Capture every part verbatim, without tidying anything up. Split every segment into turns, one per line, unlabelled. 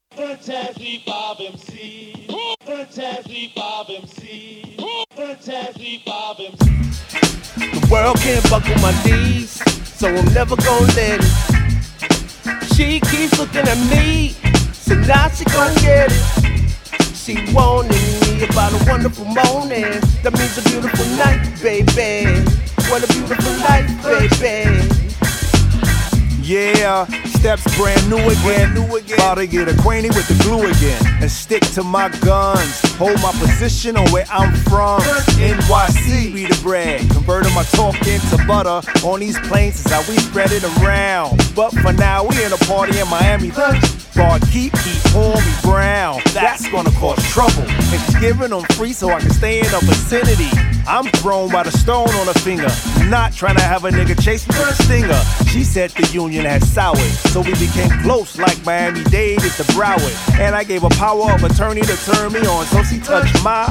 Fantastic Bob M C. Fantastic Bob M C. Fantastic Bob M C.
The world can't buckle my knees, so I'm never gonna let it. She keeps looking at me, so now she gon' get it. She warning me about a wonderful morning. That means a beautiful night, baby. What a beautiful night, baby.
Yeah, steps brand new again. New again. About to get acquainted with the glue again and stick to my guns. Hold my position on where I'm from. N Y C be the bread. Converting my talk into butter on these planes is how we spread it around. But for now, we in a party in Miami. Bar keep, keep pour me brown. That's gonna cause trouble. And she's giving them free so I can stay in the vicinity. I'm thrown by the stone on her finger. Not trying to have a nigga chase me with a stinger. She said the union had soured, so we became close like Miami-Dade is to Broward. And I gave her power of attorney to turn me on, so she touched my.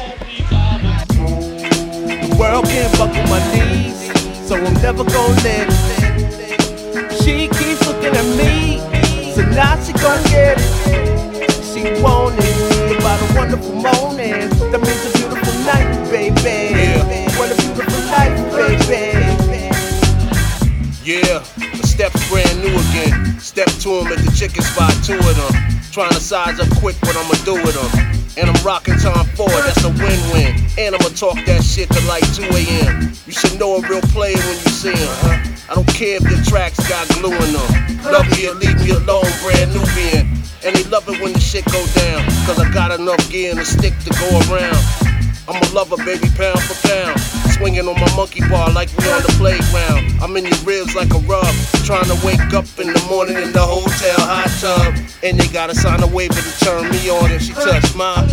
The world can't buckle my knees, so I'm never gonna let it. She keeps looking at me, so now she gon' get it. She wanted me about a wonderful morning. That means a beautiful night, baby.
Yeah.
What a beautiful night, baby.
Yeah, the steps brand new again. Step to him at the chicken spot, two of them. Trying to size up quick what I'ma do with them. And I'm rocking Tom Ford, that's a win-win. And I'ma talk that shit till like two a.m. You should know a real player when you see him. I don't care if the tracks got glue in them. Love me or leave me alone, brand Nubian. And they love it when the shit go down, cause I got enough gear and a stick to go around. I'm a lover, baby, pound for pound. Swinging on my monkey bar like we on the playground. I'm in your ribs like a rub. Trying to wake up in the morning in the hotel hot tub. And they gotta sign a waiver to turn me on if she touch mine.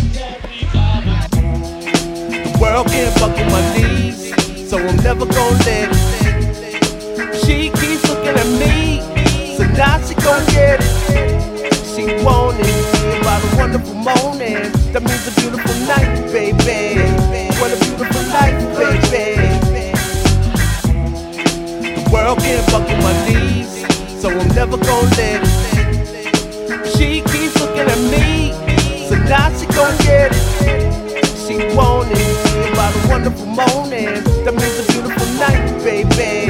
The world can't buckle my knees, so I'm never gonna let it. She keeps looking at me, so now she gon' get it. She wanted me about a wonderful morning. That means a beautiful night, baby. What a beautiful night, baby. The world can't buckle my knees, so I'm never gonna let it. She keeps looking at me, so now she gon' get it. She wanted me about a wonderful morning. That means a beautiful night, baby.